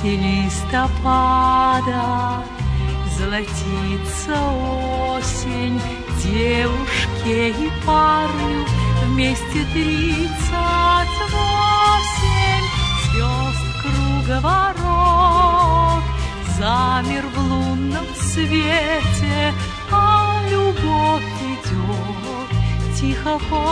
Среди листопада золотится осень, девушке и парню вместе 38. Звезд круговорот замер в лунном свете, а любовь идет тихо по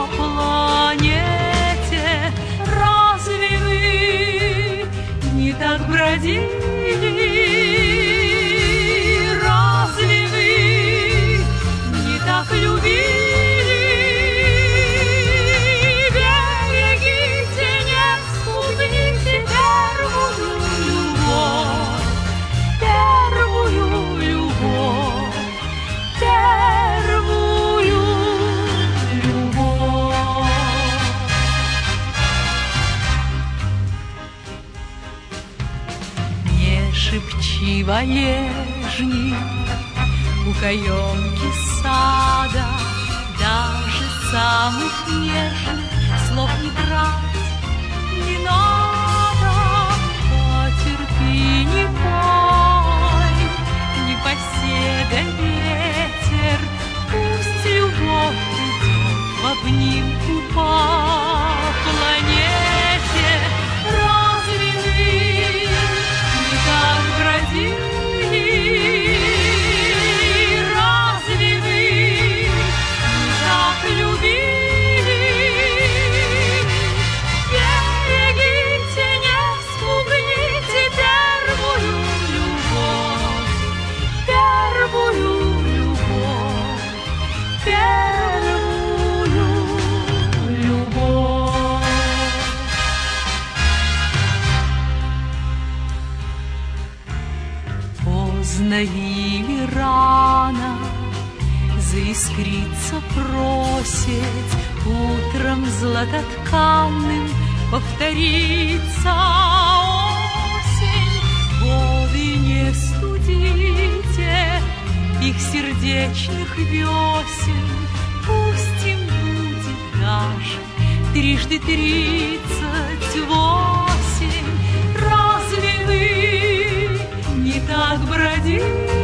планете. Разве вы не так бродили? Разве вы не так любили? Берегите, не спугните первую любовь, первую любовь, первую любовь. Не шепчи, валежник, у каемки сада, даже самых нежных слов не брать не надо. Потерпи, не пой, непоседа ветер, пусть любовь идет в обнимку по планете. Разве вы не так бродили? Разве вы не так любили? Берегите, не спугните первую любовь, первую любовь, первую любовь. Поздно или рано заискриться просит, утром златотканным повторится осень. Воды не студите их сердечных весен, пусть им будет даже 38. Разве вы не так бродили?